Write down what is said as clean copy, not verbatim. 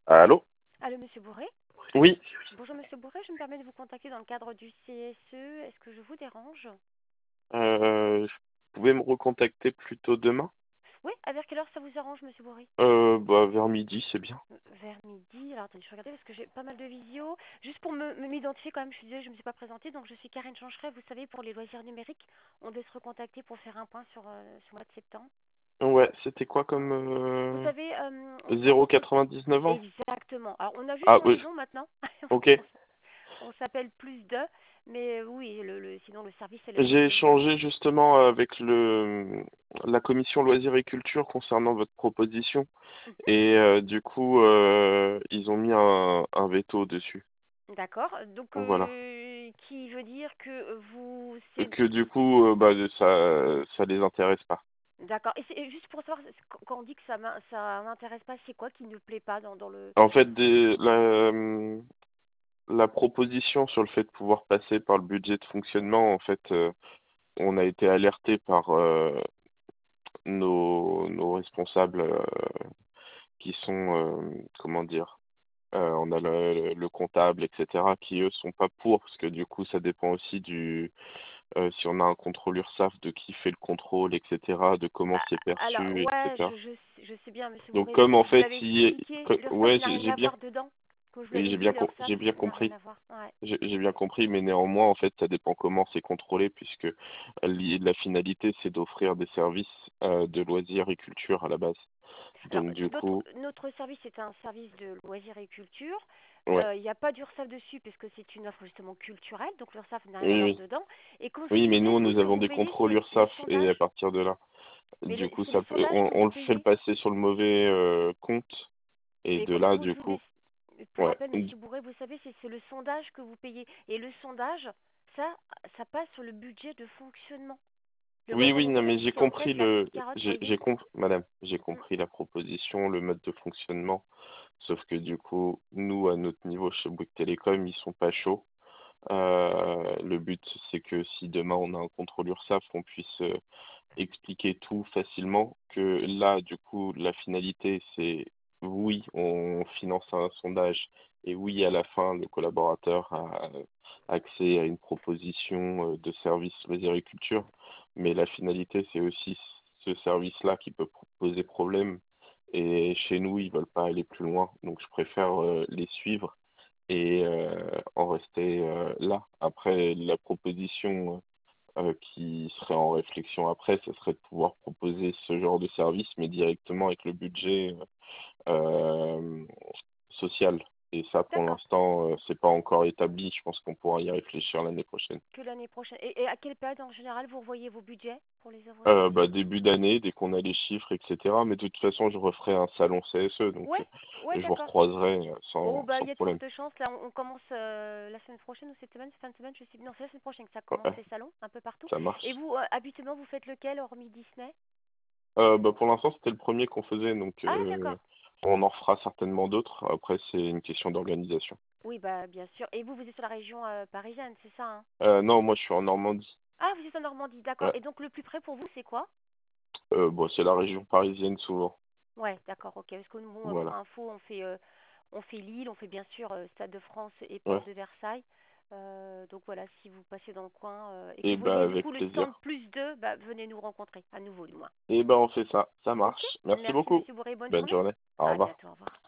Allô? Allô, Monsieur Bourré? Oui, Bonjour, Monsieur Bourré, je me permets de vous contacter dans le cadre du CSE. Est-ce que je vous dérange? vous pouvez me recontacter plutôt demain? Oui, à vers quelle heure ça vous arrange, Monsieur Bourré? Vers midi, c'est bien. Vers midi. Alors, attendez, je vais regarder parce que j'ai pas mal de visio. Juste pour m'identifier quand même, je suis désolée, je ne me suis pas présentée. Donc, je suis Karine Chancheret. Vous savez, pour les loisirs numériques, on doit se recontacter pour faire un point sur le mois de septembre. Ouais, c'était quoi comme Vous savez, 0,99 ans? exactement. Alors, on a juste Ah changé oui, de nom maintenant. ok. On s'appelle Plus de, mais oui, sinon le service est le J'ai même. échangé justement avec la commission loisirs et culture concernant votre proposition et du coup ils ont mis un veto dessus. D'accord. Donc, Voilà. qui veut dire que vous... Et c'est... que du coup ça les intéresse pas. D'accord. Et juste pour savoir, quand on dit que ça m'intéresse pas, c'est quoi qui ne plaît pas dans le... En fait, la proposition sur le fait de pouvoir passer par le budget de fonctionnement, en fait, on a été alerté par nos responsables qui sont, comment dire, on a le comptable, etc., qui eux sont pas pour, parce que du coup, ça dépend aussi si on a un contrôle URSSAF, de qui fait le contrôle, etc., de comment c'est Alors, perçu, ouais, etc. je sais bien, Monsieur Donc, Bourré, comme en vous fait, l'avez si, expliqué, l'URSSAF ouais, n'a rien à voir dedans. Comme je vous oui, l'avais dit, l'URSSAF j'ai bien n'a rien compris. à voir. Ouais. J'ai bien compris, mais néanmoins, en fait, ça dépend comment c'est contrôlé, puisque la finalité, c'est d'offrir des services de loisirs et culture à la base. Alors, Donc, du coup, notre service est un service de loisirs et culture. ouais. Il n'y a pas d'URSSAF dessus parce que c'est une offre justement culturelle, donc l'URSSAF n'a rien à Oui, voir oui. dedans. Et comme je vous Oui, mais disais, nous, vous, nous ce que avons vous des payez, contrôles c'est le URSSAF, et à sondage. partir de là, Mais du coup, c'est le sondage que on vous le fait le payez. passer sur le mauvais compte, et Mais de comme là, vous, du coup, pour ouais. rappel, Monsieur Bourret, vous savez, c'est le sondage que vous payez. Et le sondage, ça passe sur le budget de fonctionnement. Le Oui, loisir oui, non, mais numérique, j'ai c'est en compris fait la petite carotte, vous voyez. madame, j'ai Mm. compris la proposition, le mode de fonctionnement, sauf que du coup, nous, à notre niveau chez Bouygues Télécom, ils sont pas chauds. Le but, c'est que si demain on a un contrôle URSSAF, on puisse expliquer tout facilement. Que là, du coup, la finalité, c'est oui, on finance un sondage et oui, à la fin, le collaborateur a accès à une proposition de service loisirs. Mais la finalité, c'est aussi ce service-là qui peut poser problème. Et chez nous, ils veulent pas aller plus loin. Donc, je préfère les suivre et en rester là. Après, la proposition qui serait en réflexion après, ce serait de pouvoir proposer ce genre de service, mais directement avec le budget euh, social. Et ça, pour D'accord. l'instant, c'est pas encore établi. Je pense qu'on pourra y réfléchir l'année prochaine. Que l'année prochaine. Et à quelle période en général vous revoyez vos budgets pour les ouvriers? Début d'année, dès qu'on a les chiffres, etc. Mais de toute façon, je referai un salon CSE, donc Ouais, ouais, je vous d'accord. recroiserai Oh, bah, sans il y a de problème. fortes chances. Là, on commence la semaine prochaine ou cette semaine, fin de semaine, je sais. Non, c'est la semaine prochaine que ça commence Ouais, les salons, un peu partout. ça Et marche. vous, habituellement, vous faites lequel, hormis Disney? Pour l'instant, c'était le premier qu'on faisait, donc Ah, d'accord. on en fera certainement d'autres. Après, c'est une question d'organisation. Oui, bah, bien sûr. Et vous êtes sur la région parisienne, c'est ça, hein? Non, moi, je suis en Normandie. Ah, vous êtes en Normandie, d'accord. Ouais. Et donc, le plus près pour vous, c'est quoi? C'est la région parisienne souvent. Ouais, d'accord, ok. Parce que nous, bon, pour Voilà. info, on fait Lille, on fait bien sûr Stade de France et Ouais. Porte de Versailles. Donc voilà, si vous passez dans le coin et que Et vous bah voyez du avec coup le stand plaisir. plus 2, bah, venez nous rencontrer, à nouveau du moins. Et bah on fait ça. Ça Ok? marche. Merci Merci beaucoup. Monsieur Bourré, bonne Bonne journée. journée. Au À revoir. bientôt, au revoir.